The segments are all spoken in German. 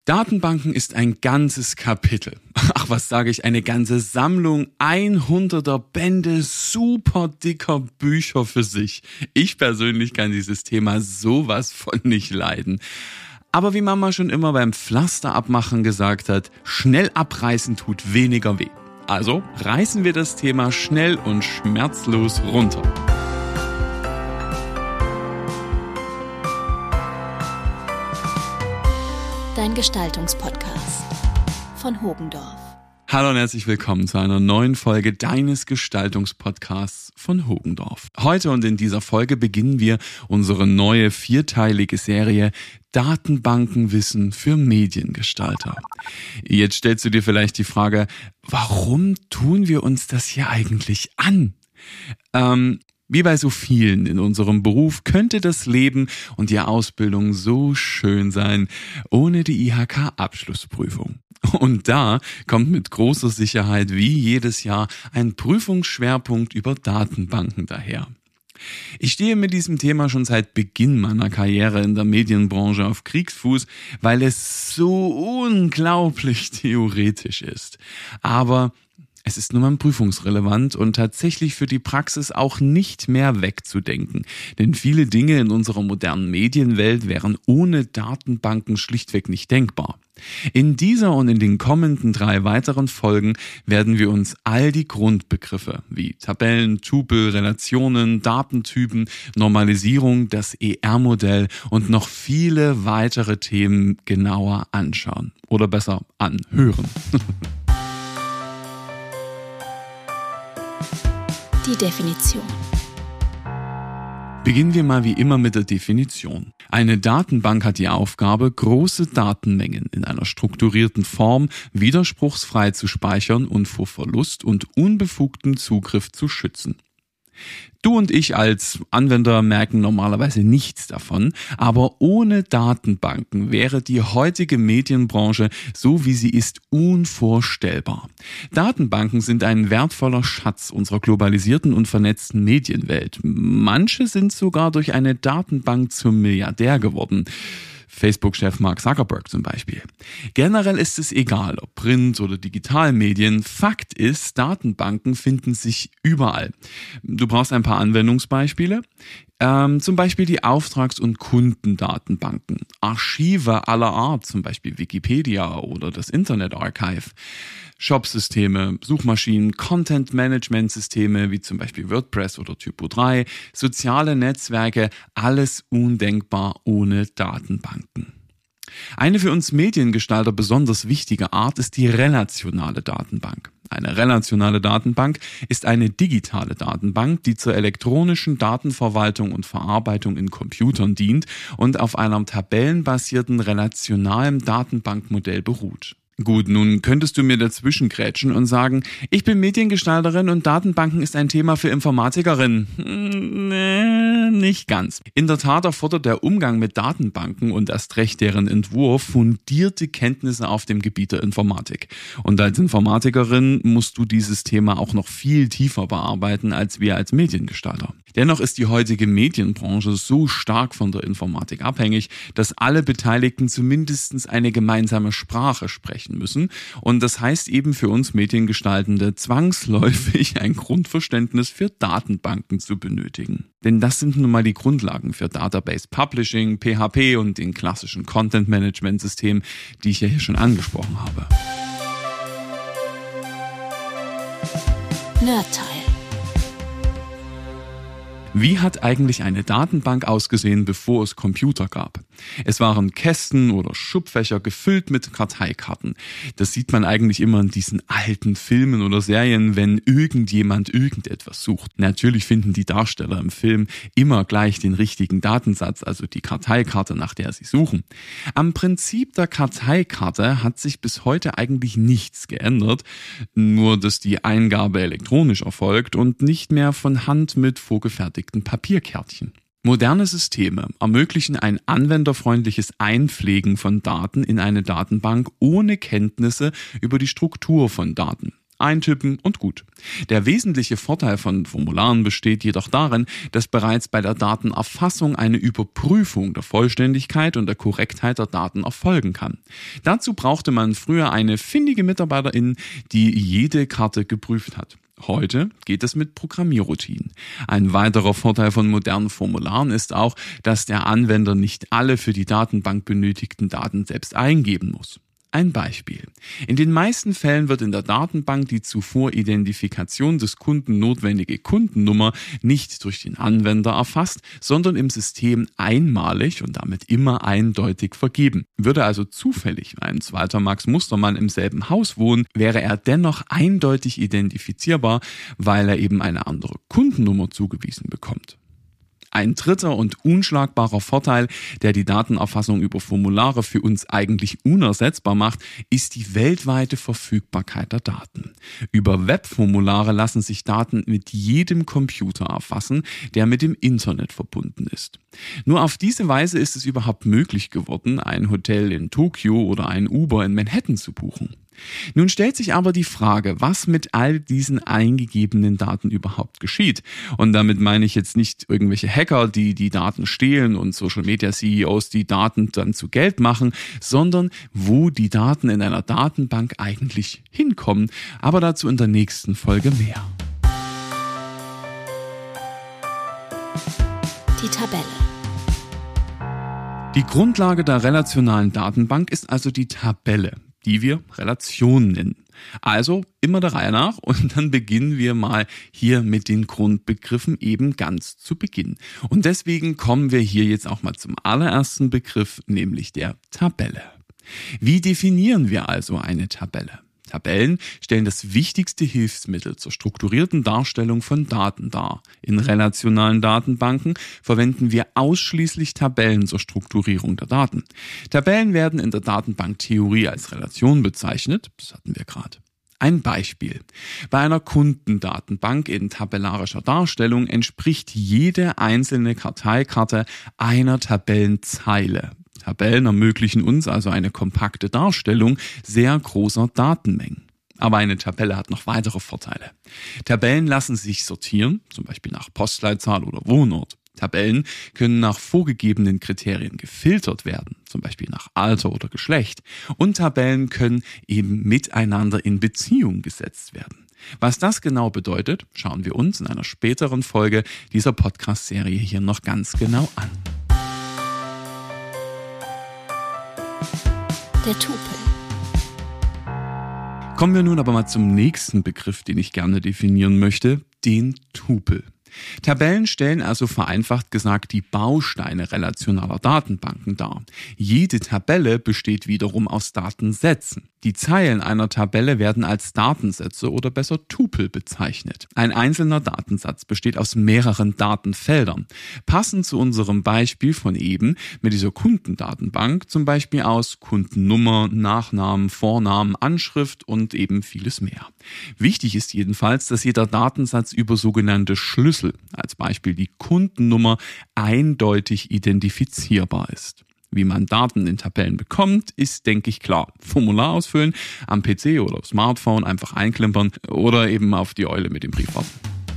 Datenbanken ist ein ganzes Kapitel. Ach, was sage ich, eine ganze Sammlung 100er Bände super dicker Bücher für sich. Ich persönlich kann dieses Thema sowas von nicht leiden. Aber wie Mama schon immer beim Pflasterabmachen gesagt hat, schnell abreißen tut weniger weh. Also reißen wir das Thema schnell und schmerzlos runter. Dein Gestaltungspodcast von Hogendorf. Hallo und herzlich willkommen zu einer neuen Folge deines Gestaltungspodcasts von Hogendorf. Heute und in dieser Folge beginnen wir unsere neue 4-teilige Serie Datenbankenwissen für Mediengestalter. Jetzt stellst du dir vielleicht die Frage, warum tun wir uns das hier eigentlich an? Wie bei so vielen in unserem Beruf könnte das Leben und die Ausbildung so schön sein, ohne die IHK-Abschlussprüfung. Und da kommt mit großer Sicherheit wie jedes Jahr ein Prüfungsschwerpunkt über Datenbanken daher. Ich stehe mit diesem Thema schon seit Beginn meiner Karriere in der Medienbranche auf Kriegsfuß, weil es so unglaublich theoretisch ist. Aber es ist nun mal prüfungsrelevant und tatsächlich für die Praxis auch nicht mehr wegzudenken. Denn viele Dinge in unserer modernen Medienwelt wären ohne Datenbanken schlichtweg nicht denkbar. In dieser und in den kommenden 3 weiteren Folgen werden wir uns all die Grundbegriffe wie Tabellen, Tupel, Relationen, Datentypen, Normalisierung, das ER-Modell und noch viele weitere Themen genauer anschauen. Oder besser anhören. Die Definition. Beginnen wir mal wie immer mit der Definition. Eine Datenbank hat die Aufgabe, große Datenmengen in einer strukturierten Form widerspruchsfrei zu speichern und vor Verlust und unbefugtem Zugriff zu schützen. Du und ich als Anwender merken normalerweise nichts davon, aber ohne Datenbanken wäre die heutige Medienbranche, so wie sie ist, unvorstellbar. Datenbanken sind ein wertvoller Schatz unserer globalisierten und vernetzten Medienwelt. Manche sind sogar durch eine Datenbank zum Milliardär geworden. Facebook-Chef Mark Zuckerberg zum Beispiel. Generell ist es egal, ob Print- oder Digitalmedien. Fakt ist, Datenbanken finden sich überall. Du brauchst ein paar Anwendungsbeispiele. Zum Beispiel die Auftrags- und Kundendatenbanken, Archive aller Art, zum Beispiel Wikipedia oder das Internet Archive, Shopsysteme, Suchmaschinen, Content-Management-Systeme wie zum Beispiel WordPress oder Typo3, soziale Netzwerke, alles undenkbar ohne Datenbanken. Eine für uns Mediengestalter besonders wichtige Art ist die relationale Datenbank. Eine relationale Datenbank ist eine digitale Datenbank, die zur elektronischen Datenverwaltung und Verarbeitung in Computern dient und auf einem tabellenbasierten relationalen Datenbankmodell beruht. Gut, nun könntest du mir dazwischen grätschen und sagen, ich bin Mediengestalterin und Datenbanken ist ein Thema für Informatikerinnen. Nee, nicht ganz. In der Tat erfordert der Umgang mit Datenbanken und erst recht deren Entwurf fundierte Kenntnisse auf dem Gebiet der Informatik. Und als Informatikerin musst du dieses Thema auch noch viel tiefer bearbeiten als wir als Mediengestalter. Dennoch ist die heutige Medienbranche so stark von der Informatik abhängig, dass alle Beteiligten zumindest eine gemeinsame Sprache sprechen müssen. Und das heißt eben für uns Mediengestaltende zwangsläufig ein Grundverständnis für Datenbanken zu benötigen. Denn das sind nun mal die Grundlagen für Database Publishing, PHP und den klassischen Content-Management-Systemen, die ich ja hier schon angesprochen habe. Nerdteil. Wie hat eigentlich eine Datenbank ausgesehen, bevor es Computer gab? Es waren Kästen oder Schubfächer gefüllt mit Karteikarten. Das sieht man eigentlich immer in diesen alten Filmen oder Serien, wenn irgendjemand irgendetwas sucht. Natürlich finden die Darsteller im Film immer gleich den richtigen Datensatz, also die Karteikarte, nach der sie suchen. Am Prinzip der Karteikarte hat sich bis heute eigentlich nichts geändert, nur dass die Eingabe elektronisch erfolgt und nicht mehr von Hand mit vorgefertigten Papierkärtchen. Moderne Systeme ermöglichen ein anwenderfreundliches Einpflegen von Daten in eine Datenbank ohne Kenntnisse über die Struktur von Daten. eintippen und gut. Der wesentliche Vorteil von Formularen besteht jedoch darin, dass bereits bei der Datenerfassung eine Überprüfung der Vollständigkeit und der Korrektheit der Daten erfolgen kann. Dazu brauchte man früher eine findige Mitarbeiterin, die jede Karte geprüft hat. Heute geht es mit Programmierroutinen. Ein weiterer Vorteil von modernen Formularen ist auch, dass der Anwender nicht alle für die Datenbank benötigten Daten selbst eingeben muss. Ein Beispiel. In den meisten Fällen wird in der Datenbank die zur Identifikation des Kunden notwendige Kundennummer nicht durch den Anwender erfasst, sondern im System einmalig und damit immer eindeutig vergeben. Würde also zufällig ein zweiter Max Mustermann im selben Haus wohnen, wäre er dennoch eindeutig identifizierbar, weil er eben eine andere Kundennummer zugewiesen bekommt. Ein dritter und unschlagbarer Vorteil, der die Datenerfassung über Formulare für uns eigentlich unersetzbar macht, ist die weltweite Verfügbarkeit der Daten. Über Webformulare lassen sich Daten mit jedem Computer erfassen, der mit dem Internet verbunden ist. Nur auf diese Weise ist es überhaupt möglich geworden, ein Hotel in Tokio oder ein Uber in Manhattan zu buchen. Nun stellt sich aber die Frage, was mit all diesen eingegebenen Daten überhaupt geschieht. Und damit meine ich jetzt nicht irgendwelche Hacker, die die Daten stehlen und Social-Media-CEOs die Daten dann zu Geld machen, sondern wo die Daten in einer Datenbank eigentlich hinkommen. Aber dazu in der nächsten Folge mehr. Die Tabelle. Die Grundlage der relationalen Datenbank ist also die Tabelle, die wir Relation nennen. Also immer der Reihe nach und dann beginnen wir mal hier mit den Grundbegriffen eben ganz zu Beginn. Und deswegen kommen wir hier jetzt auch mal zum allerersten Begriff, nämlich der Tabelle. Wie definieren wir also eine Tabelle? Tabellen stellen das wichtigste Hilfsmittel zur strukturierten Darstellung von Daten dar. In relationalen Datenbanken verwenden wir ausschließlich Tabellen zur Strukturierung der Daten. Tabellen werden in der Datenbanktheorie als Relation bezeichnet, das hatten wir gerade. Ein Beispiel. Bei einer Kundendatenbank in tabellarischer Darstellung entspricht jede einzelne Karteikarte einer Tabellenzeile. Tabellen ermöglichen uns also eine kompakte Darstellung sehr großer Datenmengen. Aber eine Tabelle hat noch weitere Vorteile. Tabellen lassen sich sortieren, zum Beispiel nach Postleitzahl oder Wohnort. Tabellen können nach vorgegebenen Kriterien gefiltert werden, zum Beispiel nach Alter oder Geschlecht. Und Tabellen können eben miteinander in Beziehung gesetzt werden. Was das genau bedeutet, schauen wir uns in einer späteren Folge dieser Podcast-Serie hier noch ganz genau an. Der Tupel. Kommen wir nun aber mal zum nächsten Begriff, den ich gerne definieren möchte, den Tupel. Tabellen stellen also vereinfacht gesagt die Bausteine relationaler Datenbanken dar. Jede Tabelle besteht wiederum aus Datensätzen. Die Zeilen einer Tabelle werden als Datensätze oder besser Tupel bezeichnet. Ein einzelner Datensatz besteht aus mehreren Datenfeldern. Passend zu unserem Beispiel von eben mit dieser Kundendatenbank zum Beispiel aus Kundennummer, Nachnamen, Vornamen, Anschrift und eben vieles mehr. Wichtig ist jedenfalls, dass jeder Datensatz über sogenannte Schlüssel, als Beispiel die Kundennummer, eindeutig identifizierbar ist. Wie man Daten in Tabellen bekommt, ist, denke ich, klar. Formular ausfüllen, am PC oder Smartphone einfach einklimpern oder eben auf die Eule mit dem Brief warten.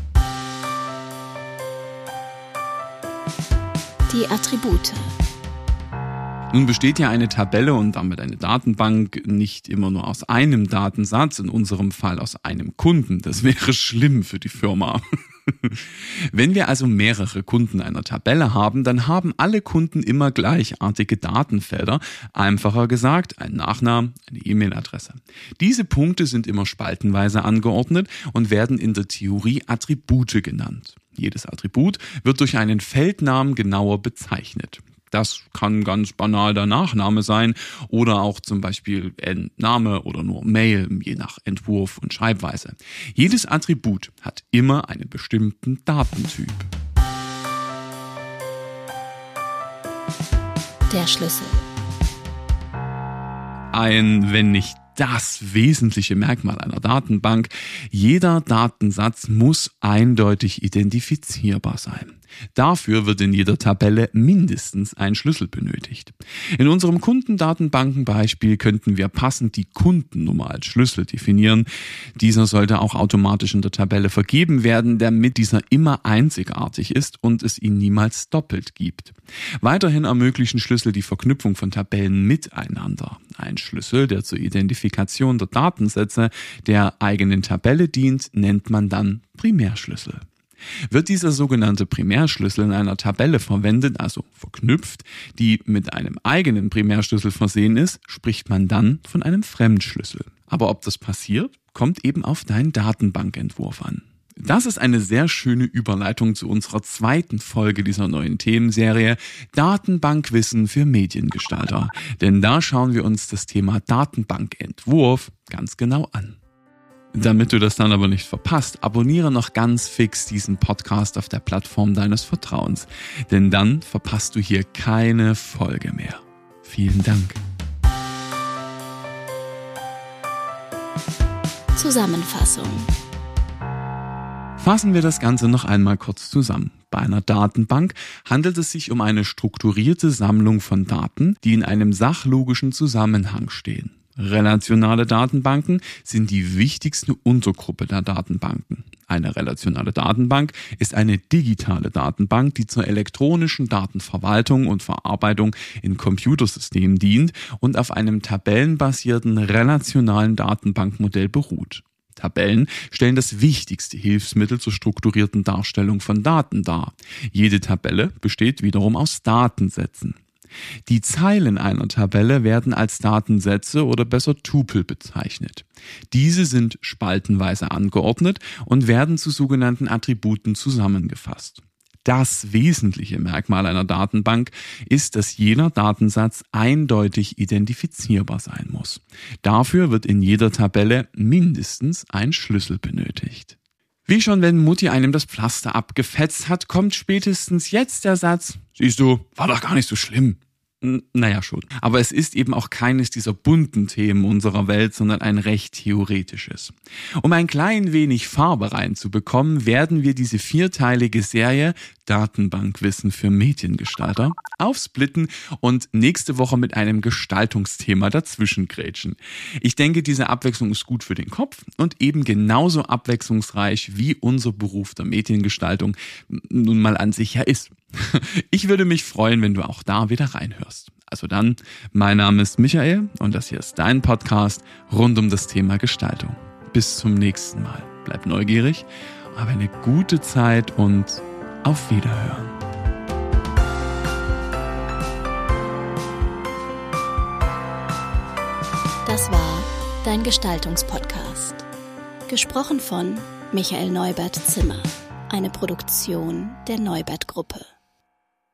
Die Attribute. Nun besteht ja eine Tabelle und damit eine Datenbank nicht immer nur aus einem Datensatz, in unserem Fall aus einem Kunden. Das wäre schlimm für die Firma. Wenn wir also mehrere Kunden einer Tabelle haben, dann haben alle Kunden immer gleichartige Datenfelder. Einfacher gesagt, ein Nachname, eine E-Mail-Adresse. Diese Punkte sind immer spaltenweise angeordnet und werden in der Theorie Attribute genannt. Jedes Attribut wird durch einen Feldnamen genauer bezeichnet. Das kann ganz banal der Nachname sein oder auch zum Beispiel Name oder nur Mail, je nach Entwurf und Schreibweise. Jedes Attribut hat immer einen bestimmten Datentyp. Der Schlüssel. Wenn nicht das wesentliche Merkmal einer Datenbank. Jeder Datensatz muss eindeutig identifizierbar sein. Dafür wird in jeder Tabelle mindestens ein Schlüssel benötigt. In unserem Kundendatenbankenbeispiel könnten wir passend die Kundennummer als Schlüssel definieren. Dieser sollte auch automatisch in der Tabelle vergeben werden, damit dieser immer einzigartig ist und es ihn niemals doppelt gibt. Weiterhin ermöglichen Schlüssel die Verknüpfung von Tabellen miteinander. Ein Schlüssel, der zur Identifikation der Datensätze der eigenen Tabelle dient, nennt man dann Primärschlüssel. Wird dieser sogenannte Primärschlüssel in einer Tabelle verwendet, also verknüpft, die mit einem eigenen Primärschlüssel versehen ist, spricht man dann von einem Fremdschlüssel. Aber ob das passiert, kommt eben auf deinen Datenbankentwurf an. Das ist eine sehr schöne Überleitung zu unserer zweiten Folge dieser neuen Themenserie Datenbankwissen für Mediengestalter. Denn da schauen wir uns das Thema Datenbankentwurf ganz genau an. Damit du das dann aber nicht verpasst, abonniere noch ganz fix diesen Podcast auf der Plattform deines Vertrauens, denn dann verpasst du hier keine Folge mehr. Vielen Dank. Zusammenfassung. Fassen wir das Ganze noch einmal kurz zusammen. Bei einer Datenbank handelt es sich um eine strukturierte Sammlung von Daten, die in einem sachlogischen Zusammenhang stehen. Relationale Datenbanken sind die wichtigste Untergruppe der Datenbanken. Eine relationale Datenbank ist eine digitale Datenbank, die zur elektronischen Datenverwaltung und Verarbeitung in Computersystemen dient und auf einem tabellenbasierten relationalen Datenbankmodell beruht. Tabellen stellen das wichtigste Hilfsmittel zur strukturierten Darstellung von Daten dar. Jede Tabelle besteht wiederum aus Datensätzen. Die Zeilen einer Tabelle werden als Datensätze oder besser Tupel bezeichnet. Diese sind spaltenweise angeordnet und werden zu sogenannten Attributen zusammengefasst. Das wesentliche Merkmal einer Datenbank ist, dass jeder Datensatz eindeutig identifizierbar sein muss. Dafür wird in jeder Tabelle mindestens ein Schlüssel benötigt. Wie schon wenn Mutti einem das Pflaster abgefetzt hat, kommt spätestens jetzt der Satz, siehst du, war doch gar nicht so schlimm. Naja schon. Aber es ist eben auch keines dieser bunten Themen unserer Welt, sondern ein recht theoretisches. Um ein klein wenig Farbe reinzubekommen, werden wir diese vierteilige Serie Datenbankwissen für Mediengestalter aufsplitten und nächste Woche mit einem Gestaltungsthema dazwischen grätschen. Ich denke, diese Abwechslung ist gut für den Kopf und eben genauso abwechslungsreich wie unser Beruf der Mediengestaltung nun mal an sich ja ist. Ich würde mich freuen, wenn du auch da wieder reinhörst. Also dann, mein Name ist Michael und das hier ist dein Podcast rund um das Thema Gestaltung. Bis zum nächsten Mal. Bleib neugierig, hab eine gute Zeit und auf Wiederhören. Das war dein Gestaltungspodcast. Gesprochen von Michael Neubert-Zimmer. Eine Produktion der Neubert-Gruppe.